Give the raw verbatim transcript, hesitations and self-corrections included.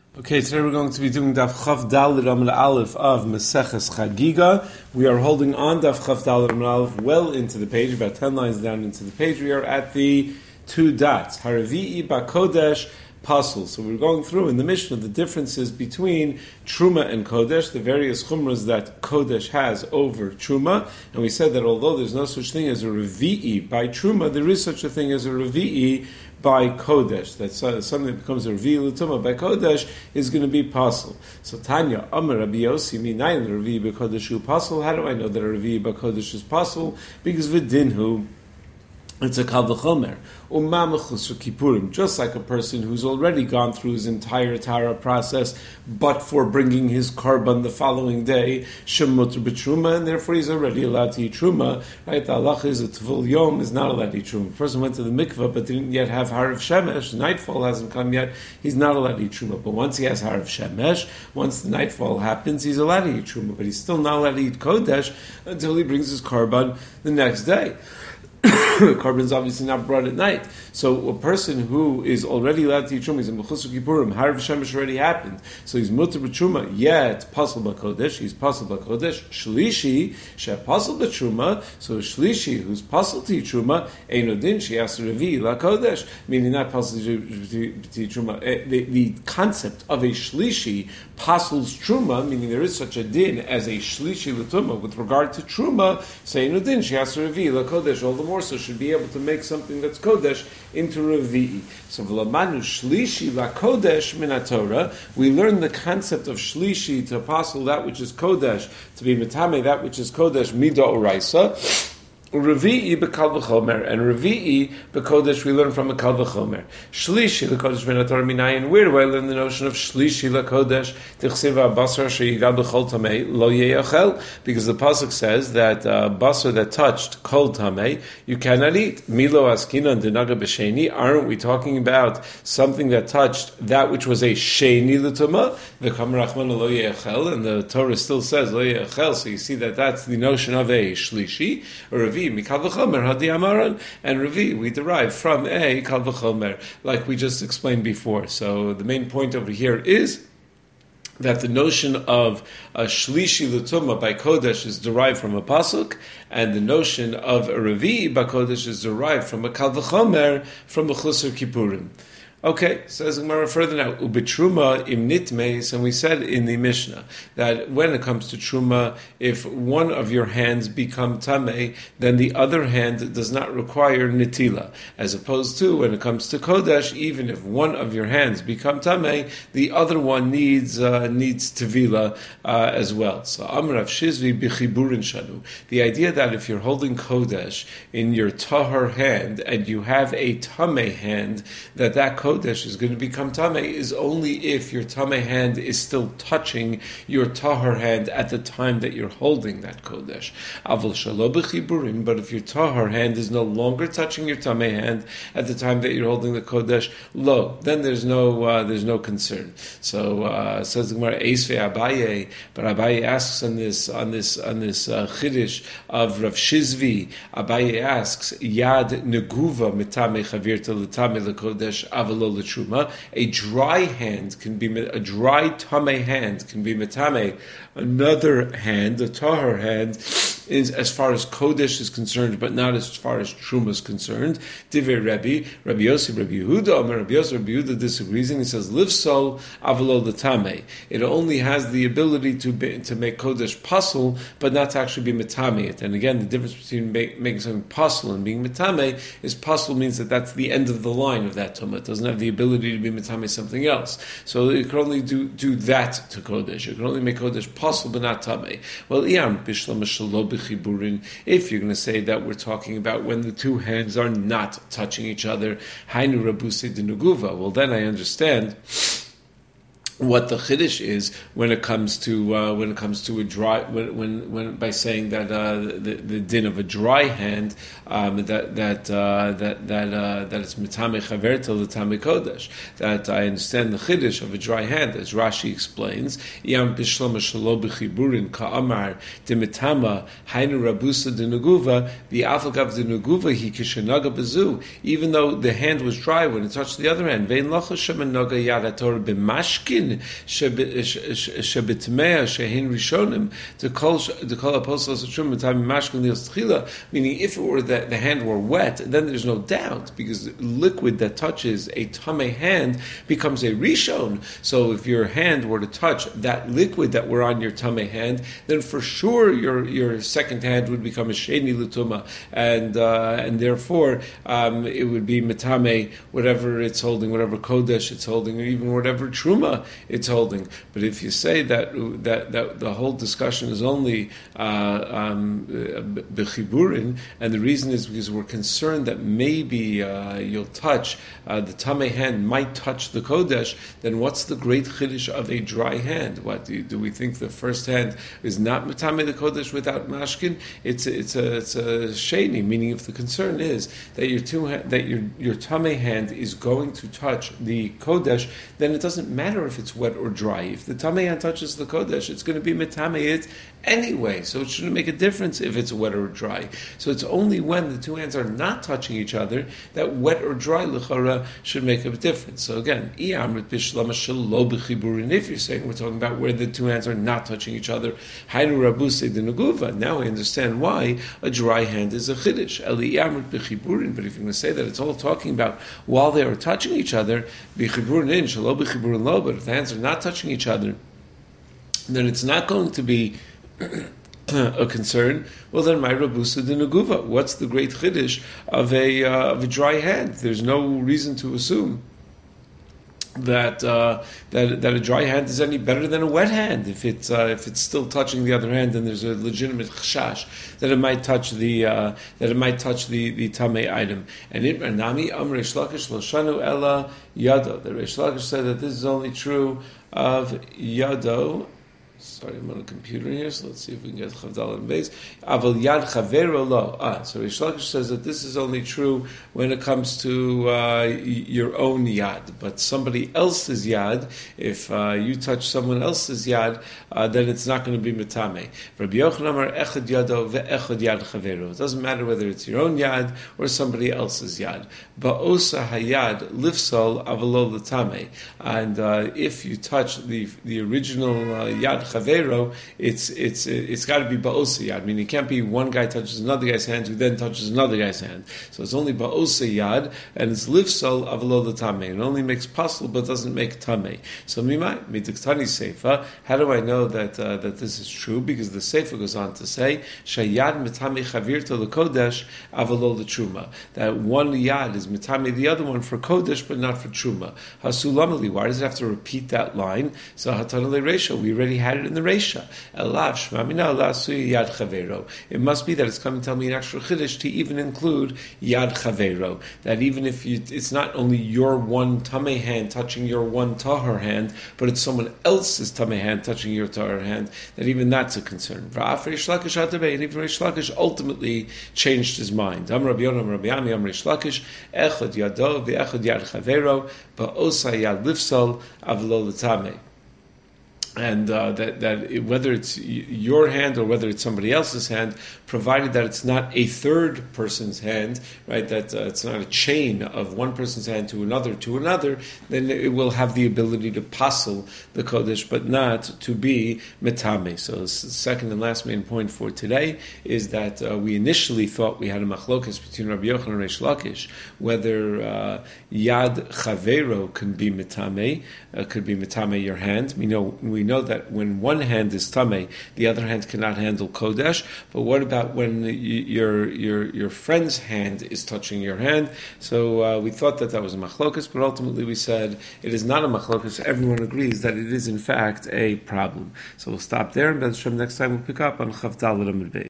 Okay, today we're going to be doing Daf Chav Daled Amud Aleph of Maseches Chagiga. We are holding on Daf Chav Daled Amud Aleph well into the page, about ten lines down into the page. We are at the two dots, Haravi'i Bakodesh Pasul. So we're going through in the Mishnah the differences between Truma and Kodesh, the various chumras that Kodesh has over Truma, and we said that although there's no such thing as a Revi'i by Truma, there is such a thing as a Revi'i by Kodesh. That something that becomes a Revi'i L'Tumah by Kodesh is going to be Pasul. So Tanya, Amar Rabbi Yossi, Minayin Revi'i B'Kodesh Hu Pasul. How do I know that a Revi'i B'Kodesh is Pasul? Because V'dinhu, it's a kal v'chomer. Umamachus for kippurim, just like a person who's already gone through his entire Tara process, but for bringing his korban the following day, shemutr b'truma, and therefore he's already allowed to eat truma. Right? The halacha is a tvul yom is not allowed to eat truma. A person went to the mikveh but didn't yet have harav shemesh. Nightfall hasn't come yet. He's not allowed to eat truma. But once he has harav shemesh, once the nightfall happens, he's allowed to eat truma. But he's still not allowed to eat kodesh until he brings his korban the next day. Korban is obviously not brought at night. So a person who is already allowed to eat truma, he's in Mechusar Kippurim, Harav Shemesh already happened. So he's mutter b'truma, yet pasul b'kodesh, he's pasul b'kodesh. Shlishi, she pasul b'truma, so a shlishi who's pasul to eat truma, eino din, she has to revi l'kodesh, meaning not pasul to eat truma. The, the concept of a shlishi pasul's truma, meaning there is such a din as a shlishi l'tumah with regard to truma, say eino din, she has to revi l'kodesh, all the more so should be able to make something that's kodesh into revi'i. So v'lamanu shlishi la kodesh min haTorah. We learn the concept of shlishi to apostle that which is kodesh, to be mitame that which is kodesh mida oraisa. Revi'i b'kal v'chomer, and Revi'i b'kodesh we learn from a kal v'chomer. Shlishi l'kodesh min haTorah minayin. Where do I learn the notion of shlishi l'kodesh? Tichsiv ha'basar sheyigal b'chol tamei lo yeyachel, because the pasuk says that uh, basar that touched kol tamei you cannot eat. Milo askinan denaga b'sheni. Aren't we talking about something that touched that which was a sheni l'tumah? V'kam rachman lo yeyachel, and the Torah still says lo yeyachel. So you see that that's the notion of a shlishi or a Mikal v'chomer hadi amaran, and Revi we derive from a kal v'chomer, like we just explained before. So the main point over here is that the notion of a shlishi l'tumah by kodesh is derived from a pasuk, and the notion of a revi by kodesh is derived from a kal v'chomer from a chusar kippurim. Okay, says Gemara further now, ubetruma im nitmeis, and we said in the Mishnah that when it comes to truma, if one of your hands become tamei, then the other hand does not require nitila, as opposed to when it comes to kodesh, even if one of your hands become tamei, the other one needs uh, needs tevila uh, as well. So Amrav Shizvi b'chiburin shanu, the idea that if you're holding kodesh in your tahar hand and you have a tamei hand, that that kodesh Kodesh is going to become Tameh is only if your Tameh hand is still touching your Tahar hand at the time that you're holding that Kodesh. Avol shalo b'chiburim, but if your Tahar hand is no longer touching your Tameh hand at the time that you're holding the Kodesh, lo, then there's no uh, there's no concern. So uh, says the Gemara, Eisvei Abaye, but Abaye asks on this on this on this uh, Chiddush of Rav Shizvi. Abaye asks, Yad neguva mitame chavirta l'tame l'kodesh avol l'truma. A dry hand can be a dry tamei hand can be mitame. Another hand, a tahar hand, is as far as kodesh is concerned, but not as far as truma is concerned. Divrei Rabbi, Rabbi Yossi, Rabbi Yehuda, Rabbi Yossi, Rabbi Yehuda disagrees, and he says, "Liv sol avlo l'tamei." It only has the ability to be, to make kodesh pasul, but not to actually be mitame it. And again, the difference between make, making something pasul and being mitame is pasul means that that's the end of the line of that tumah. It doesn't have the ability to be mitame something else. So it can only do do that to kodesh. It can only make kodesh pasul, but not tamei. Well, iyam bishlam shalo b'chiburin. If you're going to say that we're talking about when the two hands are not touching each other, hainu rabuse denuguva. Well, then I understand what the chiddush is when it comes to uh, when it comes to a dry when when, when by saying that uh, the, the din of a dry hand um, that that uh, that that uh, that it's mitame chaverta l'tame kodesh, that I understand the chiddush of a dry hand, as Rashi explains. Yam b'shlama shalo b'chiburin ka'amar demitama hainu rabusa denuguva the afagav denuguva he kishenaga bezu. Even though the hand was dry when it touched the other hand, vein lachashem naga yadator b'mashkin din shebitmea shehin rishonim to call to call apostles truma time mashkin lios tchila. Meaning, if it were that the hand were wet, then there's no doubt because liquid that touches a tamei hand becomes a rishon. So if your hand were to touch that liquid that were on your tamei hand, then for sure your your second hand would become a sheni l'tuma, and uh, and therefore um, it would be metame whatever it's holding, whatever kodesh it's holding, or even whatever truma it's holding. But if you say that that, that the whole discussion is only uh, um, bechiburin, and the reason is because we're concerned that maybe uh, you'll touch uh, the tamei hand might touch the kodesh, then what's the great chiddush of a dry hand? What do, you, do we think the first hand is not metame the kodesh without mashkin? It's a, it's a it's a sheni. Meaning, if the concern is that your two ha- that your your tamei hand is going to touch the kodesh, then it doesn't matter if it's wet or dry. If the tamei hand touches the kodesh, it's going to be metame it anyway. So it shouldn't make a difference if it's wet or dry. So it's only when the two hands are not touching each other that wet or dry l'chara should make a difference. So again, if you're saying we're talking about where the two hands are not touching each other, now I understand why a dry hand is a chiddush. But if you're going to say that it's all talking about while they are touching each other, but if the hands are not touching each other, then it's not going to be a concern. Well, then, my rabusa de neguva. What's the great chiddush of a uh, of a dry hand? There's no reason to assume that uh, that that a dry hand is any better than a wet hand. If it's uh, if it's still touching the other hand, then there's a legitimate chashash that it might touch the uh, that it might touch the the tamei item. And it Nami Am Reish Lakish Lo Shanu Ella Yado. The Reish Lakish said that this is only true of Yado. Sorry, I'm on a computer here, so let's see if we can get Chavdal and Beis. Aval Yad Chavero Lo. Ah, so Reish Lakish says that this is only true when it comes to uh, your own Yad. But somebody else's Yad, if uh, you touch someone else's Yad, uh, then it's not going to be Metame. Rabbi Yochanan Amar Echad Yado ve'echad Yad Chavero. It doesn't matter whether it's your own Yad or somebody else's Yad. Ba'osa Hayad Lifsol Avalo L'Tame. And uh, if you touch the the original uh, Yad Chavero, it's it's it's got to be ba'osa yad. I mean, it can't be one guy touches another guy's hand who then touches another guy's hand. So it's only ba'osa yad, and it's lifsol avalo the tamei. It only makes pasul, but doesn't make tamei. So mimai midiktani seifa. How do I know that uh, that this is true? Because the seifa goes on to say shayad mitami chavirta lekodesh avalo the truma. That one yad is mitami the other one for kodesh, but not for truma. Hasulamali. Why does it have to repeat that line? So hatanale reisha. We already had it in the Reisha. Elav shmamina lasui yad chavero. It must be that it's coming to tell me an extra chiddush to even include yad chavero. That even if you, it's not only your one tamei hand touching your one tahar hand, but it's someone else's tamei hand touching your tahar hand, that even that's a concern. And even Reish Lakish ultimately changed his mind. Am Rabbi Yonah, Rabbi Ami, Am Reish Lakish, echad yado ve'echad yad chavero, ba'osa yad lifsal avlo l'tamei. And uh, that that it, whether it's your hand or whether it's somebody else's hand, provided that it's not a third person's hand, right? That uh, it's not a chain of one person's hand to another to another, then it will have the ability to passel the kodesh, but not to be metame. So the second and last main point for today is that uh, we initially thought we had a machlokas between Rabbi Yochanan and Reish Lakish whether uh, yad chavero can be metame, uh, could be metame your hand. We know we. We know that when one hand is tamei, the other hand cannot handle kodesh. But what about when your your your friend's hand is touching your hand? So uh, we thought that that was a machlokas, but ultimately we said it is not a machlokas. Everyone agrees that it is in fact a problem. So we'll stop there, and next time we'll pick up on Chavdal Amud Beis.